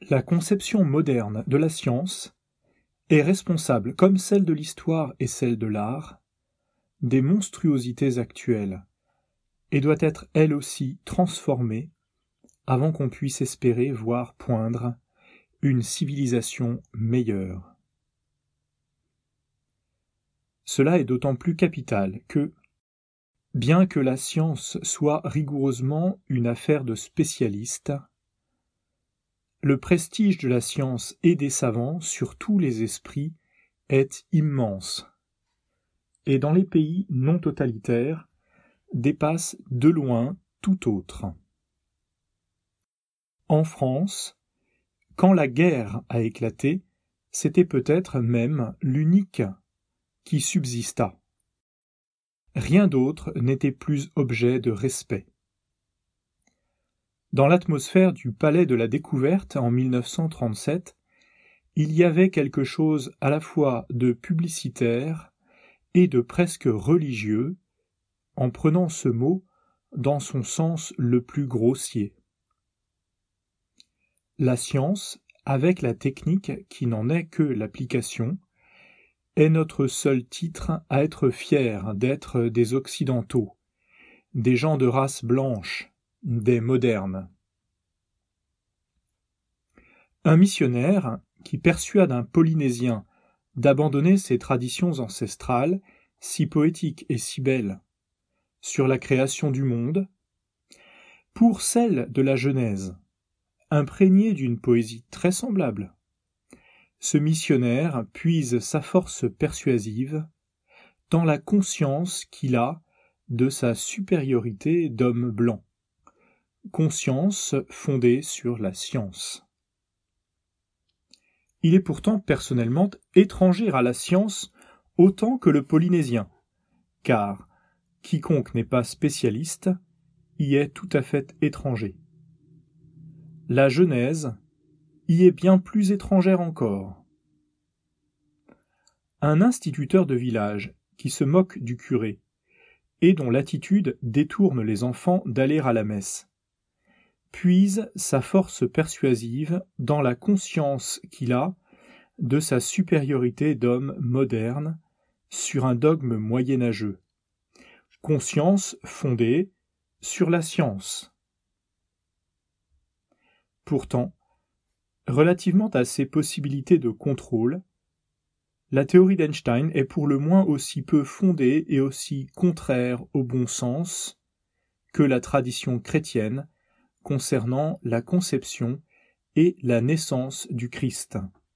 La conception moderne de la science est responsable, comme celle de l'histoire et celle de l'art, des monstruosités actuelles, et doit être elle aussi transformée avant qu'on puisse espérer voir poindre une civilisation meilleure. Cela est d'autant plus capital que, bien que la science soit rigoureusement une affaire de spécialistes, le prestige de la science et des savants sur tous les esprits est immense, et dans les pays non totalitaires dépasse de loin tout autre. En France, quand la guerre a éclaté, c'était peut-être même l'unique qui subsista. Rien d'autre n'était plus objet de respect. Dans l'atmosphère du Palais de la Découverte en 1937, il y avait quelque chose à la fois de publicitaire et de presque religieux, en prenant ce mot dans son sens le plus grossier. La science, avec la technique qui n'en est que l'application, est notre seul titre à être fiers d'être des Occidentaux, des gens de race blanche, des modernes. Un missionnaire qui persuade un Polynésien d'abandonner ses traditions ancestrales, si poétiques et si belles, sur la création du monde, pour celle de la Genèse, imprégnée d'une poésie très semblable. Ce missionnaire puise sa force persuasive dans la conscience qu'il a de sa supériorité d'homme blanc, conscience fondée sur la science. Il est pourtant personnellement étranger à la science autant que le Polynésien, car quiconque n'est pas spécialiste y est tout à fait étranger. La Genèse y est bien plus étrangère encore. Un instituteur de village qui se moque du curé et dont l'attitude détourne les enfants d'aller à la messe puise sa force persuasive dans la conscience qu'il a de sa supériorité d'homme moderne sur un dogme moyenâgeux, conscience fondée sur la science. Pourtant, relativement à ses possibilités de contrôle, la théorie d'Einstein est pour le moins aussi peu fondée et aussi contraire au bon sens que la tradition chrétienne concernant la conception et la naissance du Christ.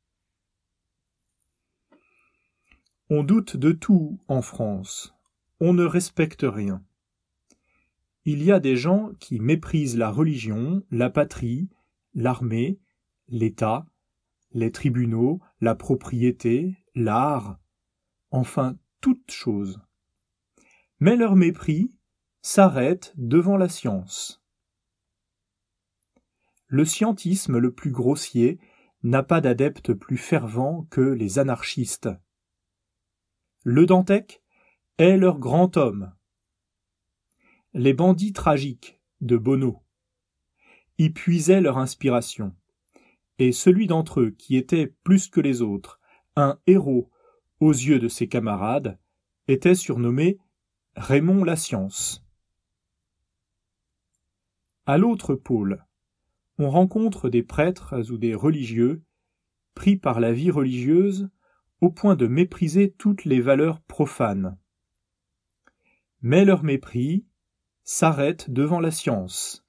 On doute de tout en France, on ne respecte rien. Il y a des gens qui méprisent la religion, la patrie, l'armée, l'État, les tribunaux, la propriété, l'art, enfin toutes choses. Mais leur mépris s'arrête devant la science. Le scientisme le plus grossier n'a pas d'adeptes plus fervents que les anarchistes. Le Dantec est leur grand homme. Les bandits tragiques de Bono y puisaient leur inspiration, et celui d'entre eux qui était plus que les autres un héros aux yeux de ses camarades était surnommé Raymond la Science. À l'autre pôle, on rencontre des prêtres ou des religieux pris par la vie religieuse au point de mépriser toutes les valeurs profanes. Mais leur mépris s'arrête devant la science.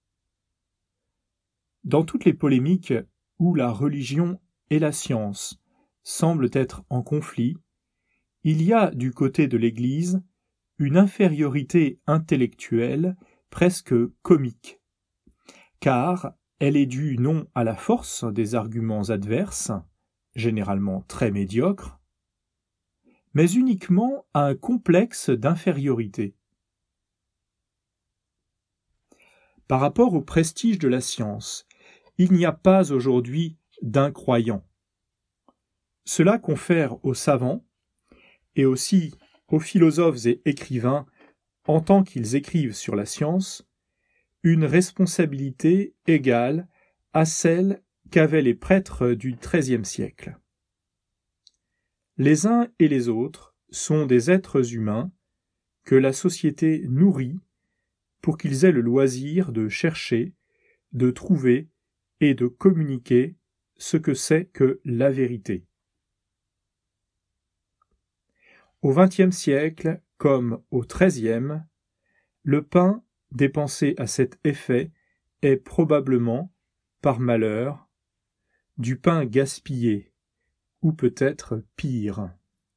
Dans toutes les polémiques où la religion et la science semblent être en conflit, il y a du côté de l'Église une infériorité intellectuelle presque comique, car elle est due non à la force des arguments adverses, généralement très médiocres, mais uniquement à un complexe d'infériorité. Par rapport au prestige de la science, il n'y a pas aujourd'hui d'incroyants. Cela confère aux savants, et aussi aux philosophes et écrivains, en tant qu'ils écrivent sur la science, une responsabilité égale à celle qu'avaient les prêtres du XIIIe siècle. Les uns et les autres sont des êtres humains que la société nourrit pour qu'ils aient le loisir de chercher, de trouver et de communiquer ce que c'est que la vérité. Au XXe siècle, comme au XIIIe, le pain dépensé à cet effet est probablement, par malheur, du pain gaspillé, ou peut-être pire.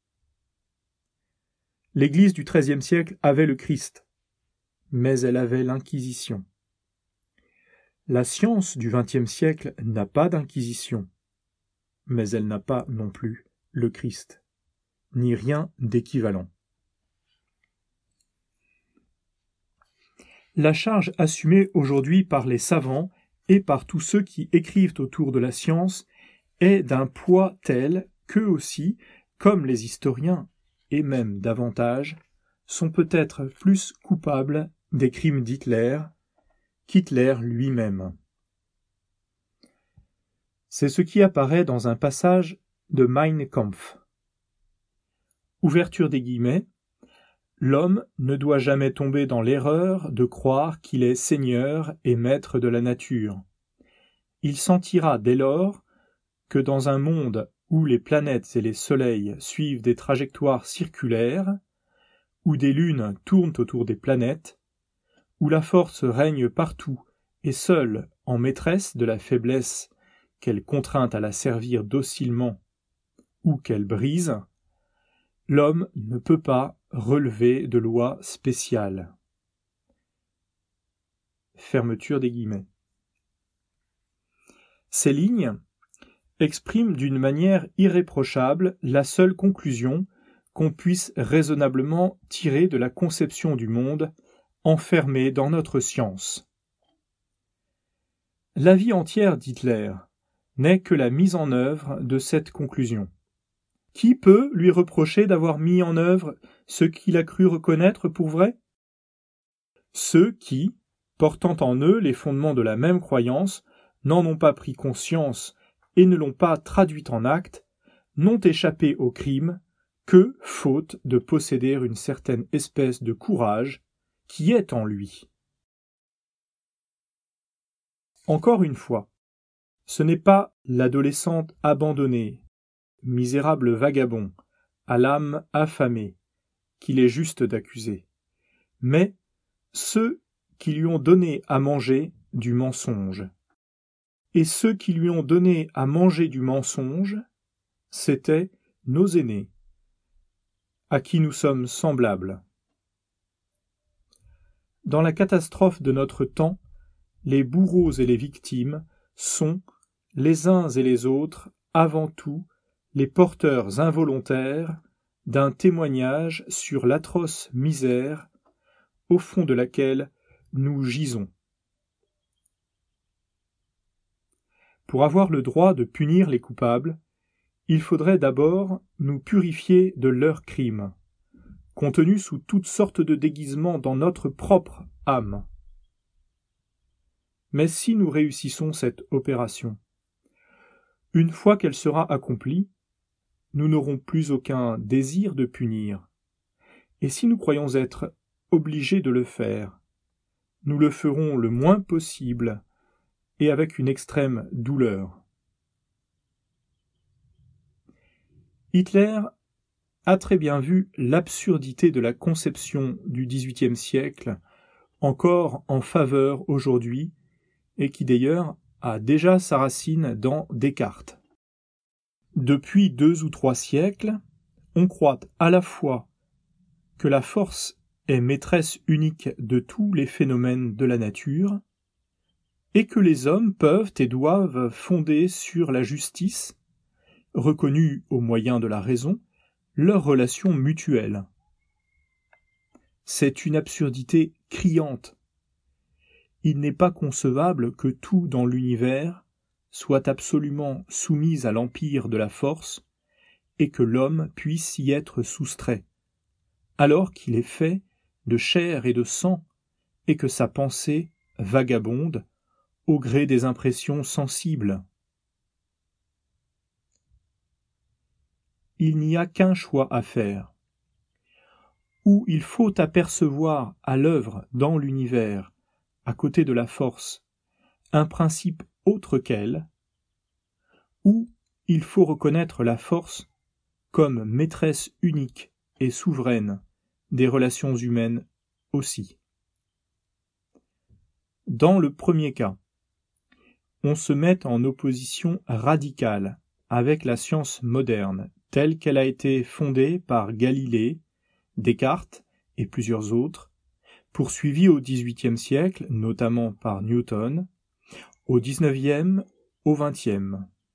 L'Église du XIIIe siècle avait le Christ, mais elle avait l'Inquisition. La science du XXe siècle n'a pas d'Inquisition, mais elle n'a pas non plus le Christ, ni rien d'équivalent. La charge assumée aujourd'hui par les savants et par tous ceux qui écrivent autour de la science est d'un poids tel qu'eux aussi, comme les historiens, et même davantage, sont peut-être plus coupables des crimes d'Hitler qu'Hitler lui-même. C'est ce qui apparaît dans un passage de Mein Kampf. Ouverture des guillemets. L'homme ne doit jamais tomber dans l'erreur de croire qu'il est seigneur et maître de la nature. Il sentira dès lors que dans un monde où les planètes et les soleils suivent des trajectoires circulaires, où des lunes tournent autour des planètes, où la force règne partout et seule en maîtresse de la faiblesse qu'elle contraint à la servir docilement ou qu'elle brise, l'homme ne peut pas relever de loi spéciale. Fermeture des guillemets. Ces lignes expriment d'une manière irréprochable la seule conclusion qu'on puisse raisonnablement tirer de la conception du monde enfermée dans notre science. La vie entière d'Hitler n'est que la mise en œuvre de cette conclusion. Qui peut lui reprocher d'avoir mis en œuvre ce qu'il a cru reconnaître pour vrai? Ceux qui, portant en eux les fondements de la même croyance, n'en ont pas pris conscience et ne l'ont pas traduite en actes, n'ont échappé au crime que faute de posséder une certaine espèce de courage qui est en lui. Encore une fois, ce n'est pas l'adolescente abandonnée, misérable vagabond, à l'âme affamée, qu'il est juste d'accuser, mais ceux qui lui ont donné à manger du mensonge. Et ceux qui lui ont donné à manger du mensonge, c'étaient nos aînés, à qui nous sommes semblables. Dans la catastrophe de notre temps, les bourreaux et les victimes sont, les uns et les autres, avant tout, les porteurs involontaires d'un témoignage sur l'atroce misère au fond de laquelle nous gisons. Pour avoir le droit de punir les coupables, il faudrait d'abord nous purifier de leurs crimes, contenus sous toutes sortes de déguisements dans notre propre âme. Mais si nous réussissons cette opération, une fois qu'elle sera accomplie, nous n'aurons plus aucun désir de punir. Et si nous croyons être obligés de le faire, nous le ferons le moins possible et avec une extrême douleur. Hitler a très bien vu l'absurdité de la conception du XVIIIe siècle, encore en faveur aujourd'hui, et qui d'ailleurs a déjà sa racine dans Descartes. Depuis 2 ou 3 siècles, on croit à la fois que la force est maîtresse unique de tous les phénomènes de la nature, et que les hommes peuvent et doivent fonder sur la justice, reconnue au moyen de la raison, leurs relations mutuelles. C'est une absurdité criante. Il n'est pas concevable que tout dans l'univers soit absolument soumis à l'empire de la force et que l'homme puisse y être soustrait, alors qu'il est fait de chair et de sang et que sa pensée vagabonde au gré des impressions sensibles. il n'y a qu'un choix à faire, où il faut apercevoir à l'œuvre dans l'univers, à côté de la force, un principe autre qu'elle, où il faut reconnaître la force comme maîtresse unique et souveraine des relations humaines aussi. Dans le premier cas, on se met en opposition radicale avec la science moderne telle qu'elle a été fondée par Galilée, Descartes et plusieurs autres, poursuivie au XVIIIe siècle, notamment par Newton, au XIXe, au XXe.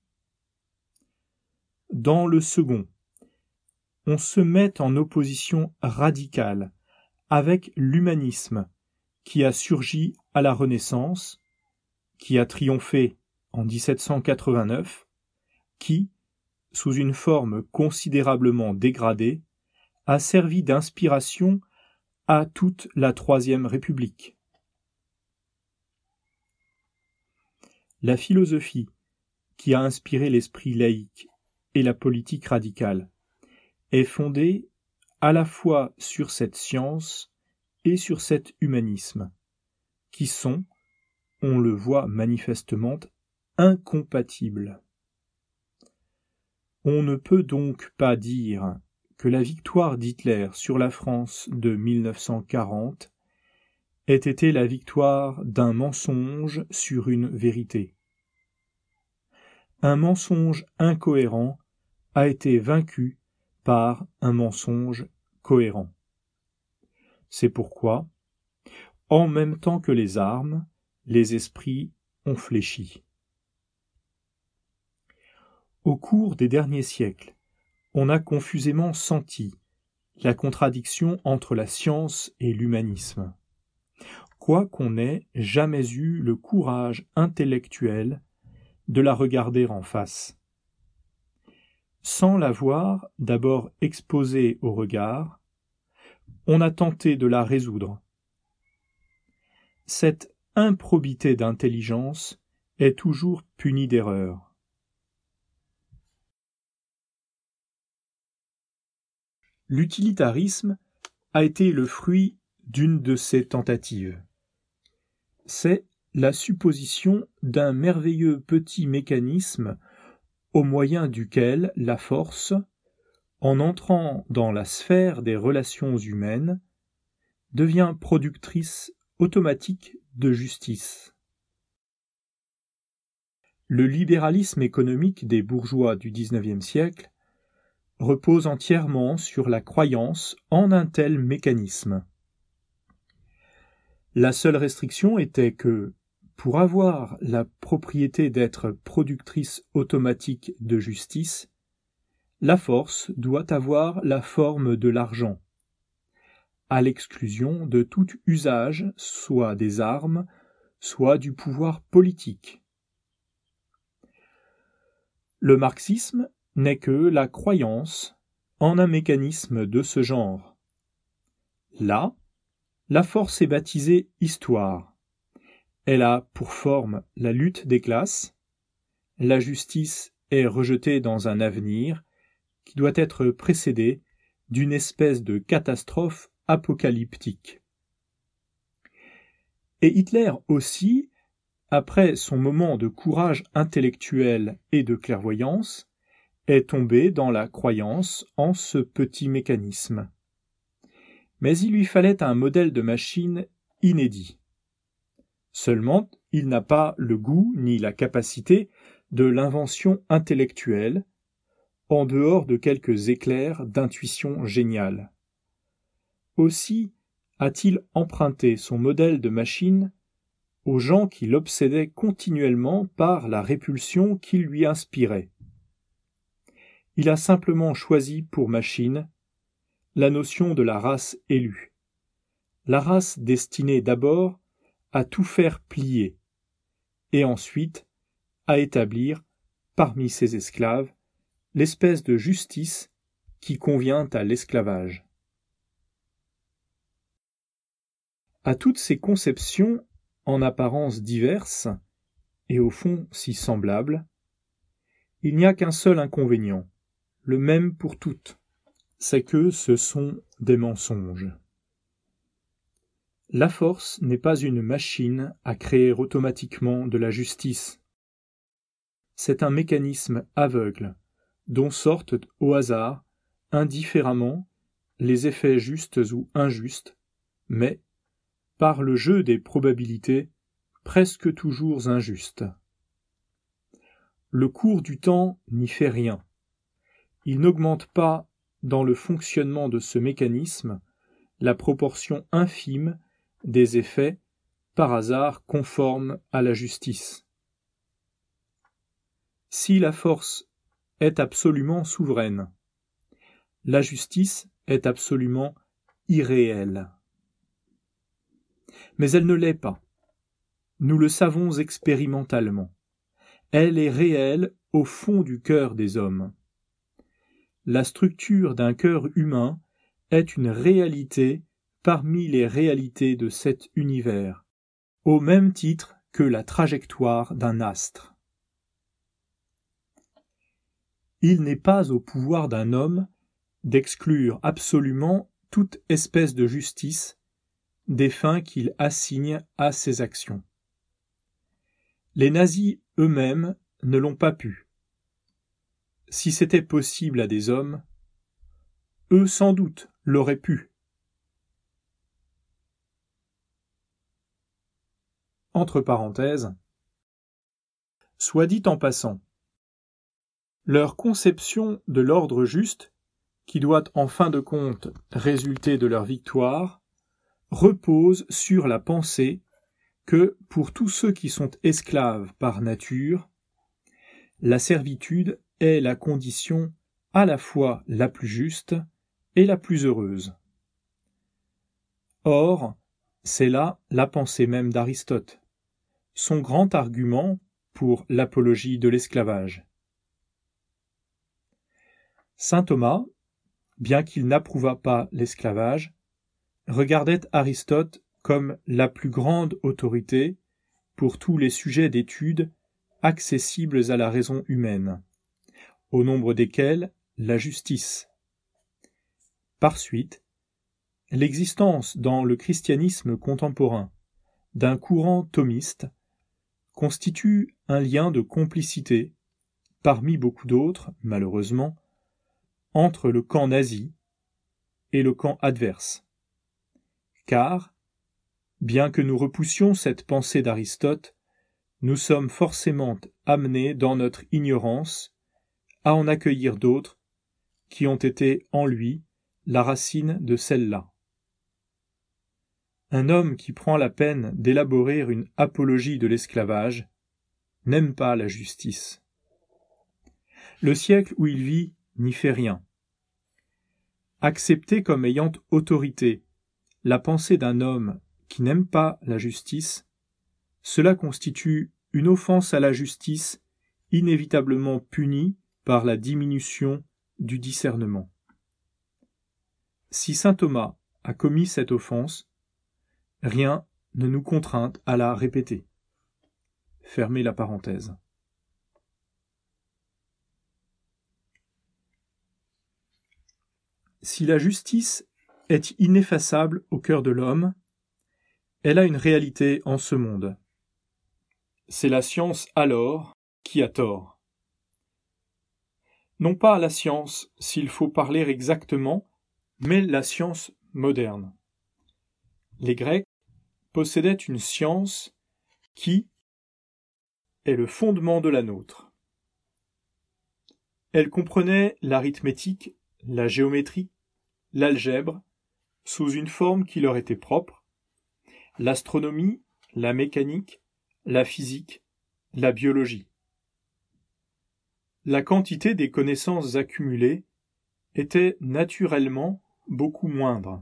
Dans le second, on se met en opposition radicale avec l'humanisme qui a surgi à la Renaissance, qui a triomphé en 1789, qui, sous une forme considérablement dégradée, a servi d'inspiration à toute la Troisième République. La philosophie, qui a inspiré l'esprit laïque et la politique radicale, est fondée à la fois sur cette science et sur cet humanisme, qui sont, on le voit manifestement, incompatibles. On ne peut donc pas dire que la victoire d'Hitler sur la France de 1940 ait été la victoire d'un mensonge sur une vérité. Un mensonge incohérent a été vaincu par un mensonge cohérent. C'est pourquoi, en même temps que les armes, les esprits ont fléchi. Au cours des derniers siècles, on a confusément senti la contradiction entre la science et l'humanisme, quoiqu'on n'ait jamais eu le courage intellectuel de la regarder en face. Sans l'avoir d'abord exposée au regard, on a tenté de la résoudre. Cette improbité d'intelligence est toujours punie d'erreur. L'utilitarisme a été le fruit d'une de ces tentatives. C'est la supposition d'un merveilleux petit mécanisme au moyen duquel la force, en entrant dans la sphère des relations humaines, devient productrice automatique de justice. Le libéralisme économique des bourgeois du XIXe siècle repose entièrement sur la croyance en un tel mécanisme. La seule restriction était que, pour avoir la propriété d'être productrice automatique de justice, la force doit avoir la forme de l'argent, à l'exclusion de tout usage, soit des armes, soit du pouvoir politique. Le marxisme n'est que la croyance en un mécanisme de ce genre. Là, la force est baptisée histoire. Elle a pour forme la lutte des classes. La justice est rejetée dans un avenir qui doit être précédé d'une espèce de catastrophe apocalyptique. Et Hitler aussi, après son moment de courage intellectuel et de clairvoyance, est tombé dans la croyance en ce petit mécanisme. Mais il lui fallait un modèle de machine inédit. Seulement, il n'a pas le goût ni la capacité de l'invention intellectuelle, en dehors de quelques éclairs d'intuition géniale. Aussi a-t-il emprunté son modèle de machine aux gens qui l'obsédaient continuellement par la répulsion qu'il lui inspirait. Il a simplement choisi pour machine la notion de la race élue, la race destinée d'abord à tout faire plier, et ensuite à établir, parmi ses esclaves, l'espèce de justice qui convient à l'esclavage. À toutes ces conceptions, en apparence diverses, et au fond si semblables, il n'y a qu'un seul inconvénient, le même pour toutes, c'est que ce sont des mensonges. La force n'est pas une machine à créer automatiquement de la justice. C'est un mécanisme aveugle, dont sortent au hasard, indifféremment, les effets justes ou injustes, mais, par le jeu des probabilités, presque toujours injustes. Le cours du temps n'y fait rien. Il n'augmente pas, dans le fonctionnement de ce mécanisme, la proportion infime des effets, par hasard conformes à la justice. Si la force est absolument souveraine, la justice est absolument irréelle. Mais elle ne l'est pas. Nous le savons expérimentalement. Elle est réelle au fond du cœur des hommes. La structure d'un cœur humain est une réalité parmi les réalités de cet univers, au même titre que la trajectoire d'un astre. Il n'est pas au pouvoir d'un homme d'exclure absolument toute espèce de justice des fins qu'il assigne à ses actions. Les nazis eux-mêmes ne l'ont pas pu. Si c'était possible à des hommes, eux sans doute l'auraient pu. Entre parenthèses, soit dit en passant, leur conception de l'ordre juste, qui doit en fin de compte résulter de leur victoire, repose sur la pensée que, pour tous ceux qui sont esclaves par nature, la servitude est la condition à la fois la plus juste et la plus heureuse. Or, c'est là la pensée même d'Aristote, son grand argument pour l'apologie de l'esclavage. Saint Thomas, bien qu'il n'approuvât pas l'esclavage, regardait Aristote comme la plus grande autorité pour tous les sujets d'étude accessibles à la raison humaine, au nombre desquels la justice. Par suite, l'existence dans le christianisme contemporain d'un courant thomiste constitue un lien de complicité, parmi beaucoup d'autres, malheureusement, entre le camp nazi et le camp adverse. Car, bien que nous repoussions cette pensée d'Aristote, nous sommes forcément amenés dans notre ignorance à en accueillir d'autres qui ont été en lui la racine de celle-là. Un homme qui prend la peine d'élaborer une apologie de l'esclavage n'aime pas la justice. Le siècle où il vit n'y fait rien. Accepter comme ayant autorité la pensée d'un homme qui n'aime pas la justice, cela constitue une offense à la justice inévitablement punie par la diminution du discernement. Si saint Thomas a commis cette offense, rien ne nous contraint à la répéter. Fermez la parenthèse. Si la justice est ineffaçable au cœur de l'homme, elle a une réalité en ce monde. C'est la science alors qui a tort. Non pas la science, s'il faut parler exactement, mais la science moderne. Les Grecs possédaient une science qui est le fondement de la nôtre. Elle comprenait l'arithmétique, la géométrie, l'algèbre, sous une forme qui leur était propre, l'astronomie, la mécanique, la physique, la biologie. La quantité des connaissances accumulées était naturellement beaucoup moindre.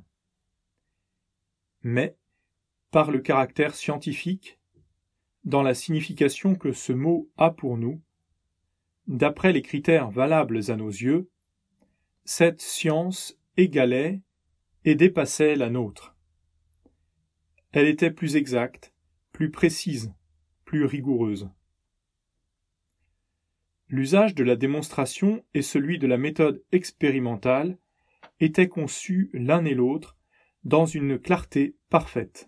Mais, par le caractère scientifique, dans la signification que ce mot a pour nous, d'après les critères valables à nos yeux, cette science égalait et dépassait la nôtre. Elle était plus exacte, plus précise, plus rigoureuse. l'usage de la démonstration et celui de la méthode expérimentale étaient conçus l'un et l'autre dans une clarté parfaite.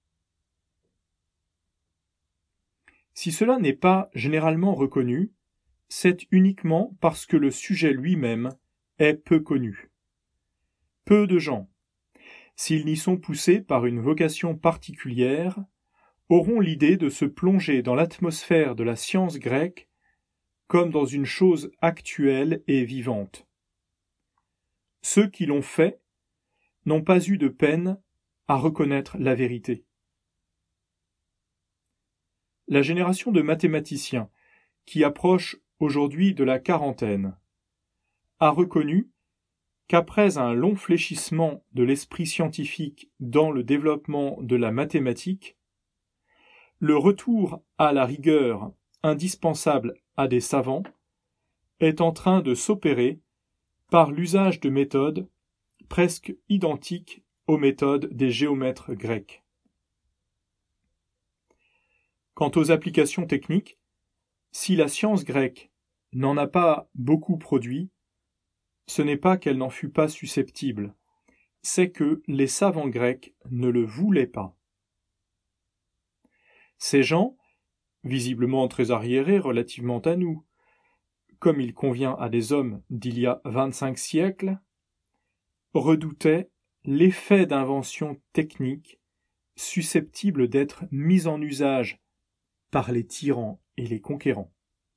Si cela n'est pas généralement reconnu, c'est uniquement parce que le sujet lui-même est peu connu. Peu de gens, s'ils n'y sont poussés par une vocation particulière, auront l'idée de se plonger dans l'atmosphère de la science grecque comme dans une chose actuelle et vivante. Ceux qui l'ont fait n'ont pas eu de peine à reconnaître la vérité. La génération de mathématiciens, qui approche aujourd'hui de la quarantaine, a reconnu qu'après un long fléchissement de l'esprit scientifique dans le développement de la mathématique, le retour à la rigueur indispensable à des savants est en train de s'opérer par l'usage de méthodes presque identiques aux méthodes des géomètres grecs. Quant aux applications techniques, si la science grecque n'en a pas beaucoup produit, ce n'est pas qu'elle n'en fût pas susceptible, c'est que les savants grecs ne le voulaient pas. Ces gens, visiblement très arriérés relativement à nous, comme il convient à des hommes d'il y a 25 siècles, redoutaient l'effet d'invention technique susceptible d'être mis en usage par les tyrans et les conquérants.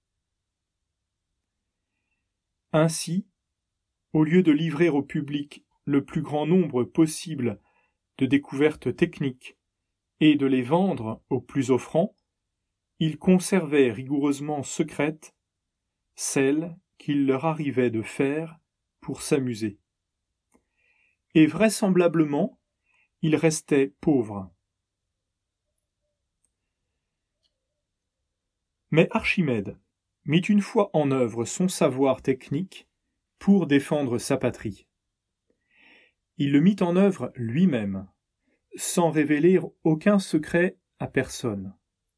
Ainsi, au lieu de livrer au public le plus grand nombre possible de découvertes techniques et de les vendre aux plus offrants, ils conservaient rigoureusement secrètes celles qu'il leur arrivait de faire pour s'amuser. Et vraisemblablement, ils restaient pauvres. Mais Archimède mit une fois en œuvre son savoir technique pour défendre sa patrie. Il le mit en œuvre lui-même, sans révéler aucun secret à personne.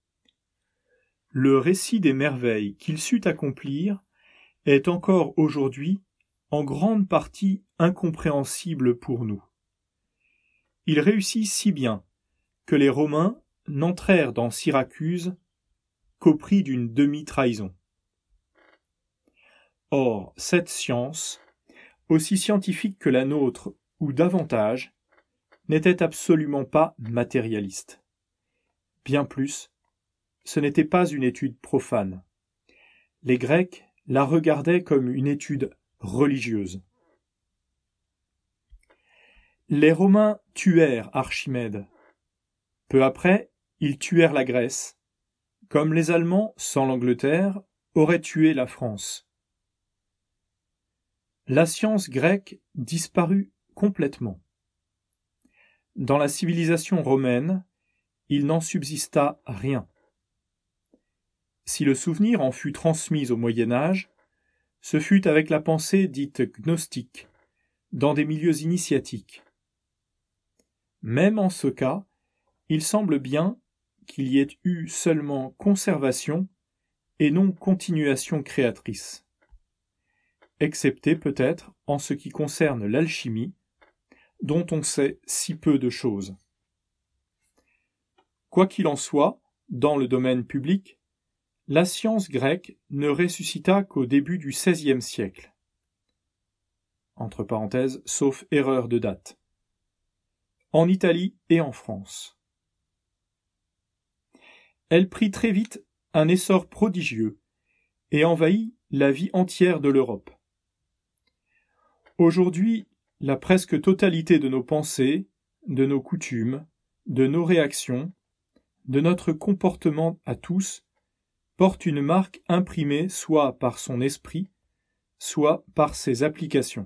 Le récit des merveilles qu'il sut accomplir est encore aujourd'hui en grande partie incompréhensible pour nous. Il réussit si bien que les Romains n'entrèrent dans Syracuse qu'au prix d'une demi-trahison. Or, cette science, aussi scientifique que la nôtre ou davantage, n'était absolument pas matérialiste. Bien plus, ce n'était pas une étude profane. Les Grecs la regardaient comme une étude religieuse. Les Romains tuèrent Archimède. Peu après, ils tuèrent la Grèce, comme les Allemands, sans l'Angleterre, auraient tué la France. La science grecque disparut complètement. Dans la civilisation romaine, il n'en subsista rien. Si le souvenir en fut transmis au Moyen Âge, ce fut avec la pensée dite gnostique, dans des milieux initiatiques. Même en ce cas, il semble bien qu'il y ait eu seulement conservation et non continuation créatrice, excepté peut-être en ce qui concerne l'alchimie, dont on sait si peu de choses. Quoi qu'il en soit, dans le domaine public, la science grecque ne ressuscita qu'au début du XVIe siècle, entre parenthèses, sauf erreur de date, en Italie et en France. Elle prit très vite un essor prodigieux et envahit la vie entière de l'Europe. Aujourd'hui, la presque totalité de nos pensées, de nos coutumes, de nos réactions, de notre comportement à tous, porte une marque imprimée soit par son esprit, soit par ses applications.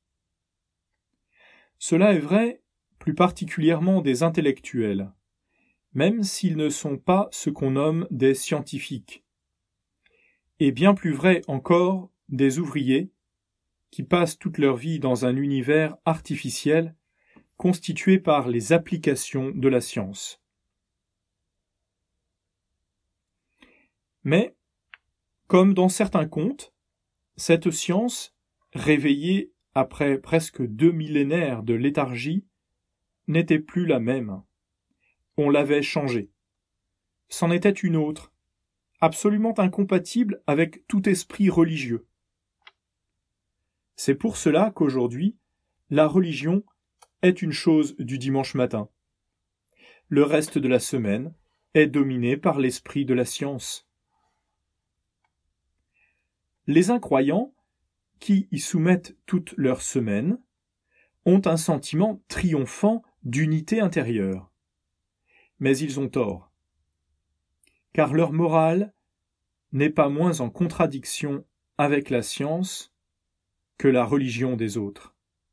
Cela est vrai plus particulièrement des intellectuels, même s'ils ne sont pas ce qu'on nomme des scientifiques, et bien plus vrai encore des ouvriers qui passent toute leur vie dans un univers artificiel constitué par les applications de la science. Mais, Comme dans certains contes, cette science, réveillée après presque 2 millénaires de léthargie, n'était plus la même. On l'avait changée. C'en était une autre, absolument incompatible avec tout esprit religieux. C'est pour cela qu'aujourd'hui, la religion est une chose du dimanche matin. Le reste de la semaine est dominé par l'esprit de la science. Les incroyants, qui y soumettent toute leur semaine, ont un sentiment triomphant d'unité intérieure. Mais ils ont tort, car leur morale n'est pas moins en contradiction avec la science que la religion des autres.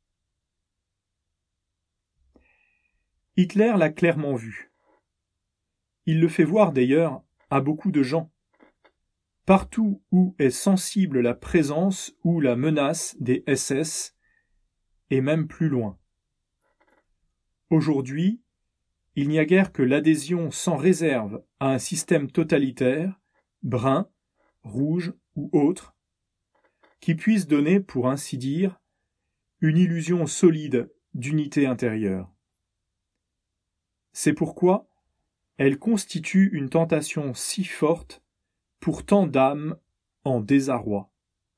Hitler l'a clairement vu. Il le fait voir d'ailleurs à beaucoup de gens. Partout où est sensible la présence ou la menace des SS, et même plus loin. Aujourd'hui, il n'y a guère que l'adhésion sans réserve à un système totalitaire, brun, rouge ou autre, qui puisse donner, pour ainsi dire, une illusion solide d'unité intérieure. C'est pourquoi elle constitue une tentation si forte pour tant d'âmes en désarroi.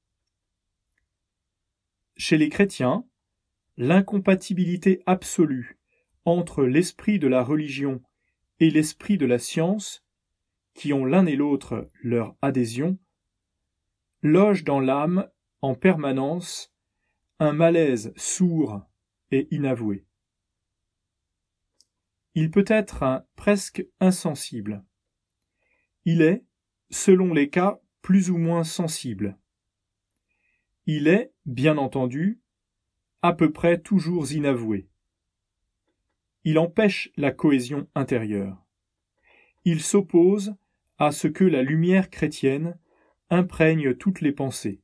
Chez les chrétiens, l'incompatibilité absolue entre l'esprit de la religion et l'esprit de la science, qui ont l'un et l'autre leur adhésion, loge dans l'âme en permanence un malaise sourd et inavoué. Il peut être presque insensible. Il est, selon les cas, plus ou moins sensible. Il est, bien entendu, à peu près toujours inavoué. Il empêche la cohésion intérieure. Il s'oppose à ce que la lumière chrétienne imprègne toutes les pensées.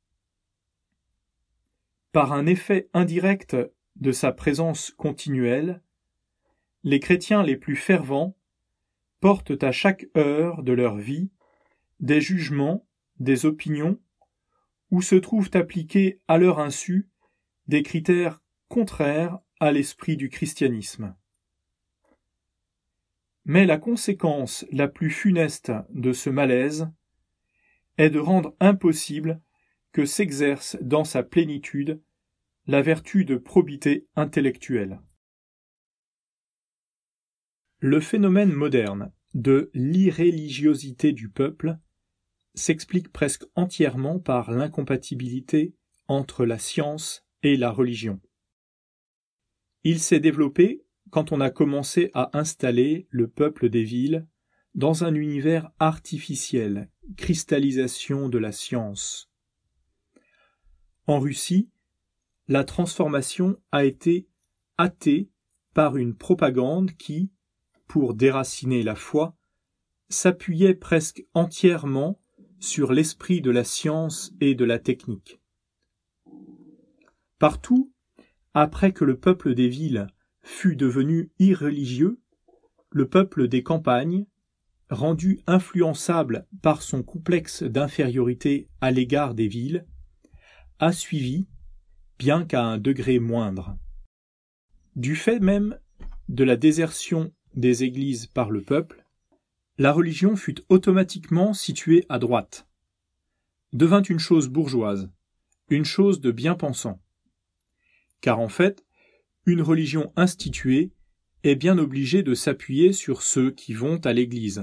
Par un effet indirect de sa présence continuelle, les chrétiens les plus fervents portent à chaque heure de leur vie des jugements, des opinions, où se trouvent appliqués à leur insu des critères contraires à l'esprit du christianisme. Mais la conséquence la plus funeste de ce malaise est de rendre impossible que s'exerce dans sa plénitude la vertu de probité intellectuelle. Le phénomène moderne de l'irréligiosité du peuple s'explique presque entièrement par l'incompatibilité entre la science et la religion. Il s'est développé quand on a commencé à installer le peuple des villes dans un univers artificiel, cristallisation de la science. En Russie, la transformation a été hâtée par une propagande qui, pour déraciner la foi, s'appuyait presque entièrement sur l'esprit de la science et de la technique. Partout, après que le peuple des villes fut devenu irreligieux, le peuple des campagnes, rendu influençable par son complexe d'infériorité à l'égard des villes, a suivi, bien qu'à un degré moindre. Du fait même de la désertion des églises par le peuple, la religion fut automatiquement située à droite, devint une chose bourgeoise, une chose de bien-pensant. Car en fait, une religion instituée est bien obligée de s'appuyer sur ceux qui vont à l'église.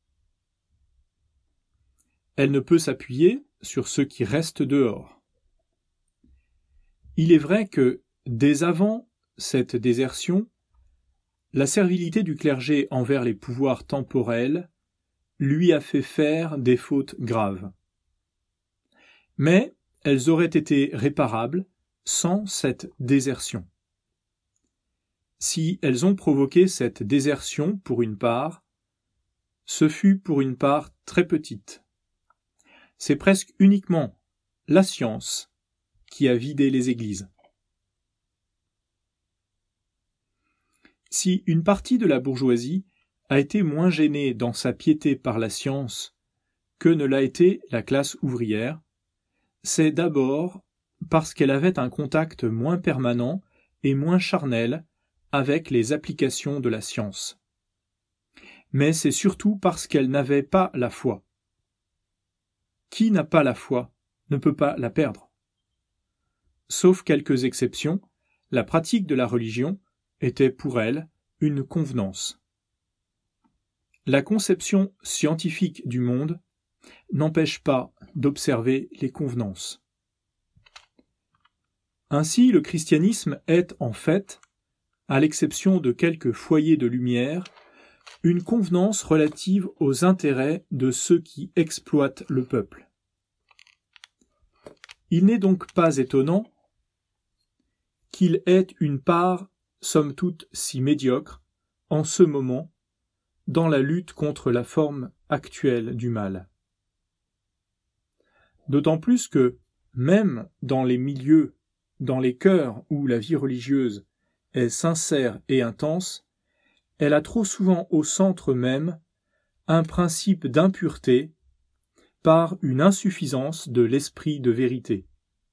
Elle ne peut s'appuyer sur ceux qui restent dehors. Il est vrai que, dès avant cette désertion, la servilité du clergé envers les pouvoirs temporels lui a fait faire des fautes graves. Mais elles auraient été réparables sans cette désertion. Si elles ont provoqué cette désertion pour une part, ce fut pour une part très petite. C'est presque uniquement la science qui a vidé les églises. Si une partie de la bourgeoisie a été moins gênée dans sa piété par la science que ne l'a été la classe ouvrière, c'est d'abord parce qu'elle avait un contact moins permanent et moins charnel avec les applications de la science. Mais c'est surtout parce qu'elle n'avait pas la foi. Qui n'a pas la foi ne peut pas la perdre. Sauf quelques exceptions, la pratique de la religion était pour elle une convenance. La conception scientifique du monde n'empêche pas d'observer les convenances. Ainsi, le christianisme est en fait, à l'exception de quelques foyers de lumière, une convenance relative aux intérêts de ceux qui exploitent le peuple. Il n'est donc pas étonnant qu'il ait une part, somme toute si médiocre, en ce moment, dans la lutte contre la forme actuelle du mal. D'autant plus que, même dans les milieux, dans les cœurs où la vie religieuse est sincère et intense, elle a trop souvent au centre même un principe d'impureté par une insuffisance de l'esprit de vérité.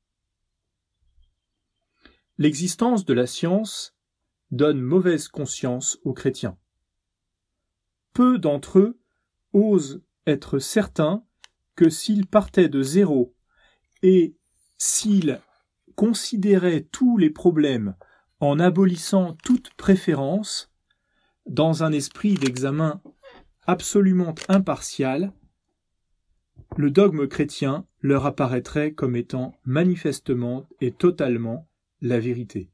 L'existence de la science donne mauvaise conscience aux chrétiens. Peu d'entre eux osent être certains que s'ils partaient de zéro et s'ils considéraient tous les problèmes en abolissant toute préférence, dans un esprit d'examen absolument impartial, le dogme chrétien leur apparaîtrait comme étant manifestement et totalement la vérité.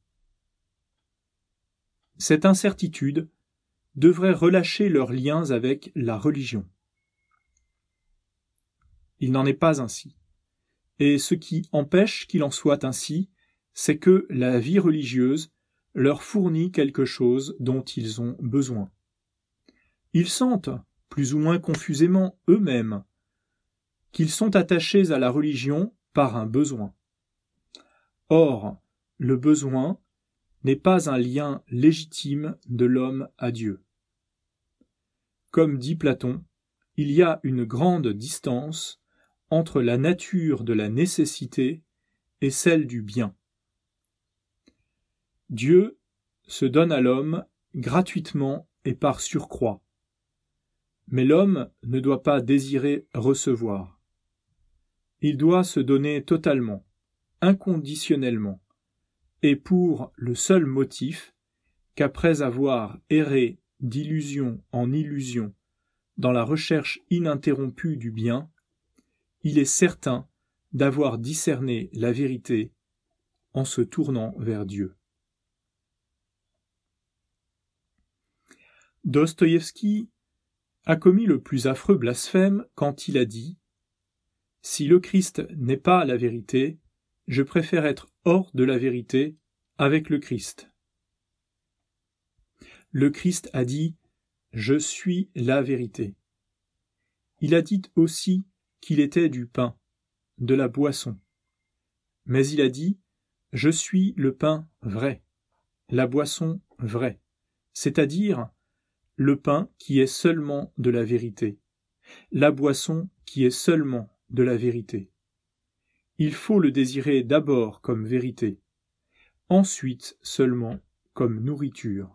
Cette incertitude devrait relâcher leurs liens avec la religion. Il n'en est pas ainsi. Et ce qui empêche qu'il en soit ainsi, c'est que la vie religieuse leur fournit quelque chose dont ils ont besoin. Ils sentent, plus ou moins confusément eux-mêmes, qu'ils sont attachés à la religion par un besoin. Or, le besoin n'est pas un lien légitime de l'homme à Dieu. Comme dit Platon, il y a une grande distance entre la nature de la nécessité et celle du bien. Dieu se donne à l'homme gratuitement et par surcroît. Mais l'homme ne doit pas désirer recevoir. Il doit se donner totalement, inconditionnellement, et pour le seul motif qu'après avoir erré d'illusion en illusion dans la recherche ininterrompue du bien, il est certain d'avoir discerné la vérité en se tournant vers Dieu. Dostoïevski a commis le plus affreux blasphème quand il a dit « Si le Christ n'est pas la vérité, je préfère être hors de la vérité avec le Christ. » Le Christ a dit « Je suis la vérité ». Il a dit aussi qu'il était du pain, de la boisson. Mais il a dit « Je suis le pain vrai, la boisson vraie », c'est-à-dire le pain qui est seulement de la vérité, la boisson qui est seulement de la vérité. Il faut le désirer d'abord comme vérité, ensuite seulement comme nourriture.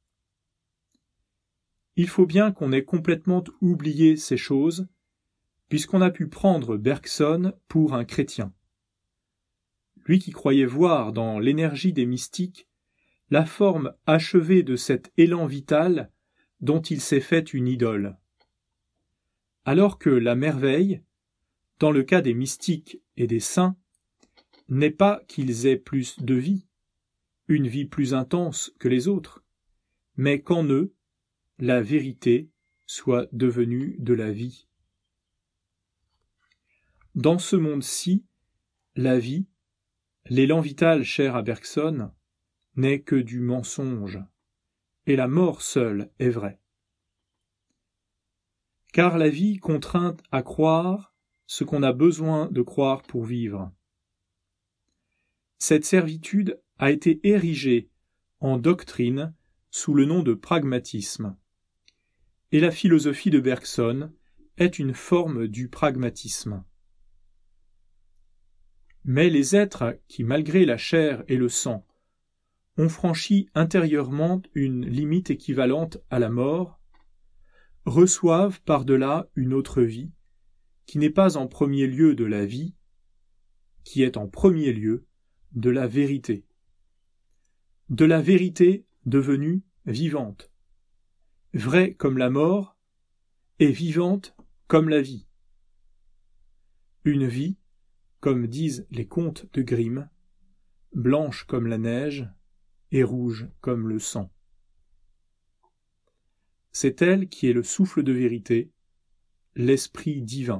Il faut bien qu'on ait complètement oublié ces choses, puisqu'on a pu prendre Bergson pour un chrétien. Lui qui croyait voir dans l'énergie des mystiques la forme achevée de cet élan vital dont il s'est fait une idole. Alors que la merveille, dans le cas des mystiques et des saints, n'est pas qu'ils aient plus de vie, une vie plus intense que les autres, mais qu'en eux, la vérité soit devenue de la vie. Dans ce monde-ci, la vie, l'élan vital cher à Bergson, n'est que du mensonge, et la mort seule est vraie. Car la vie contraint à croire ce qu'on a besoin de croire pour vivre. Cette servitude a été érigée en doctrine sous le nom de pragmatisme, et la philosophie de Bergson est une forme du pragmatisme. Mais les êtres qui, malgré la chair et le sang, ont franchi intérieurement une limite équivalente à la mort, reçoivent par-delà une autre vie, qui n'est pas en premier lieu de la vie, qui est en premier lieu de la vérité. De la vérité devenue vivante, vraie comme la mort et vivante comme la vie. Une vie, comme disent les contes de Grimm, blanche comme la neige et rouge comme le sang. C'est elle qui est le souffle de vérité, l'esprit divin.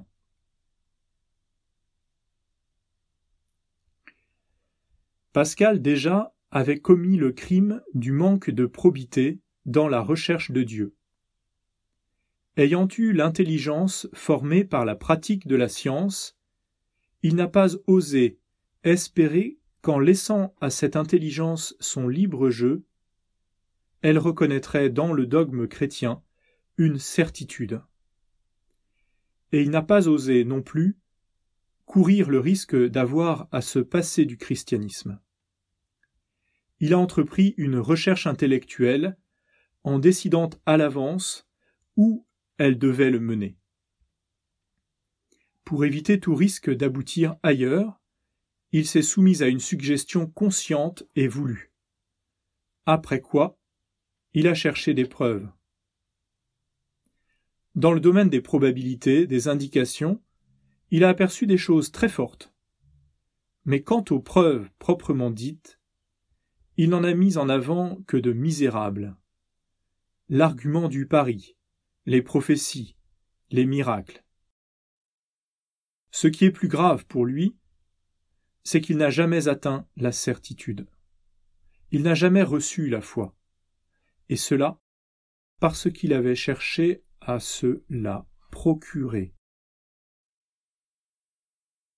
Pascal déjà avait commis le crime du manque de probité dans la recherche de Dieu. Ayant eu l'intelligence formée par la pratique de la science, il n'a pas osé espérer qu'en laissant à cette intelligence son libre jeu, elle reconnaîtrait dans le dogme chrétien une certitude. Et il n'a pas osé non plus courir le risque d'avoir à se passer du christianisme. Il a entrepris une recherche intellectuelle en décidant à l'avance où elle devait le mener. Pour éviter tout risque d'aboutir ailleurs, il s'est soumis à une suggestion consciente et voulue. Après quoi, il a cherché des preuves. Dans le domaine des probabilités, des indications, il a aperçu des choses très fortes. Mais quant aux preuves proprement dites, il n'en a mis en avant que de misérables. L'argument du pari, les prophéties, les miracles. Ce qui est plus grave pour lui, c'est qu'il n'a jamais atteint la certitude. Il n'a jamais reçu la foi. Et cela parce qu'il avait cherché à se la procurer.